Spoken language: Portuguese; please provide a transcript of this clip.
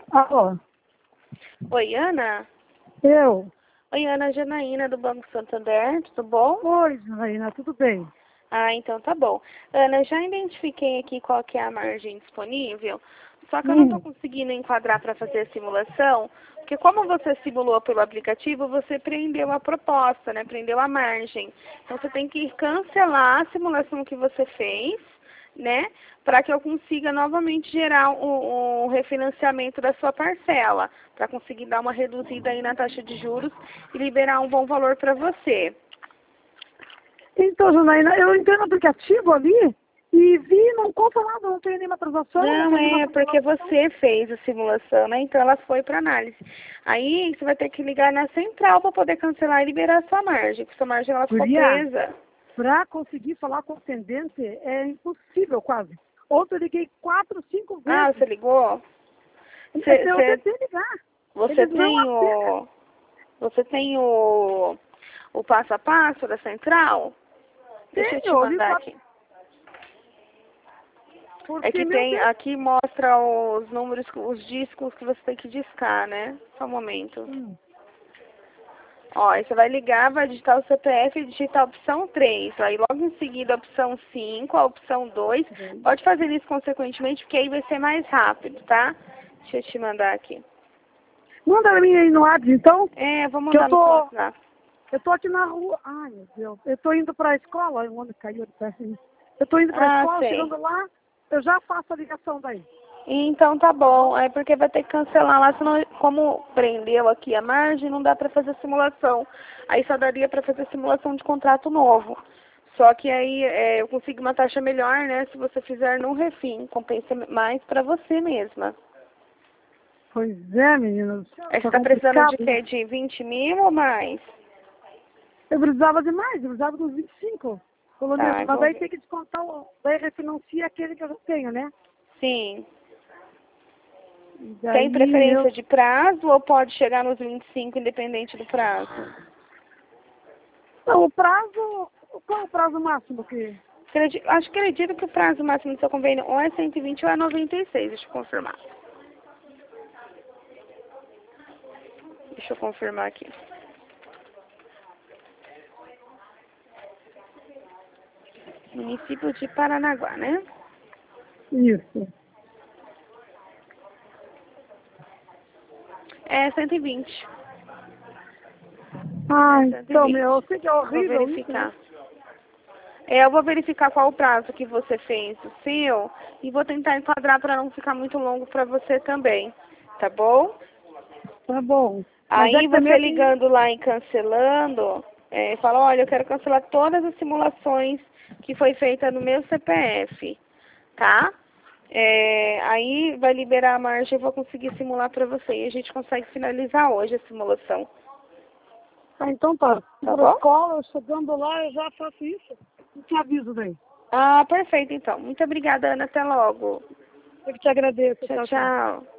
Alô? Oi, Ana? Eu? Oi, Ana, Janaína do Banco Santander, tudo bom? Oi, Janaína, tudo bem? Ah, então tá bom. Ana, já identifiquei aqui qual que é a margem disponível, só que eu não estou conseguindo enquadrar para fazer a simulação, porque como você simulou pelo aplicativo, você prendeu a proposta, né? Prendeu a margem. Então você tem que cancelar a simulação que você fez, né? Para que eu consiga novamente gerar o refinanciamento da sua parcela, para conseguir dar uma reduzida aí na taxa de juros e liberar um bom valor para você. Então, Janaína, eu entrei no aplicativo ali e vi, não conta nada, não tem nenhuma transação, não Não, tem nenhuma é porque comprovação. você fez a simulação, né? Então ela foi para análise. Aí você vai ter que ligar na central para poder cancelar e liberar a sua margem, porque sua margem ela ficou Guria, presa. para conseguir falar com o atendente é impossível quase. Ontem eu liguei 4, 5 Ah, você vezes. ligou? Eu tentei ligar. Você Eles não tem atendem. você tem o passo a passo da central? Deixa eu te Tenho, ali mandar só aqui. É porque, que meu tem, Deus. aqui mostra os números, os discos que você tem que discar, né? Só um momento. Ó, aí você vai ligar, vai digitar o CPF e digitar a opção 3. Aí logo em seguida a opção 5, a opção 2. Pode fazer isso consequentemente, porque aí vai ser mais rápido, tá? Deixa eu te mandar aqui. Manda pra mim aí no WhatsApp, então, É, vou que mandar no seu WhatsApp. eu tô aqui na rua. Ai, meu Deus. Eu tô indo pra escola. Onde caiu de pé assim. Eu tô indo pra Ah, escola, sei. chegando lá, eu já faço a ligação daí. Então tá bom. É porque vai ter que cancelar lá, senão como prendeu aqui a margem, não dá pra fazer simulação. Aí só daria pra fazer simulação de contrato novo. Só que aí eu consigo uma taxa melhor, né? Se você fizer no refim, compensa mais pra você mesma. Pois é, meninas. Aí você Tá tá precisando complicado, de né? quê? De 20 mil ou mais? Eu precisava de mais, eu precisava dos 25. Pelo menos. Tá, eu Mas vou aí ver. tem que descontar, daí refinancia aquele que eu já tenho, né? Sim. E Tem daí preferência eu. de prazo ou pode chegar nos 25 independente do prazo? Não, o prazo. Qual é o prazo máximo que. Acredito que o prazo máximo do seu convênio ou é 120 ou é 96. Deixa eu confirmar. Deixa eu confirmar aqui. Município de Paranaguá, né? Isso. É 120. É Ah, então, 120. meu, eu sei que é Vou horrível isso, né? verificar. Eu vou verificar qual o prazo que você fez o seu e vou tentar enquadrar para não ficar muito longo para você também, tá bom? Tá bom. Mas é Aí que também você eu tenho. ligando lá e cancelando, fala, olha, eu quero cancelar todas as simulações que foi feita no meu CPF, tá? Aí vai liberar a margem, eu vou conseguir simular para você e a gente consegue finalizar hoje a simulação, Ah, então tá. tá Para a bom? escola, chegando lá, eu já faço isso. E te aviso daí. Ah, perfeito então. Muito obrigada, Ana. Até logo. Eu que te agradeço. Tchau, Tchau, tchau. tchau.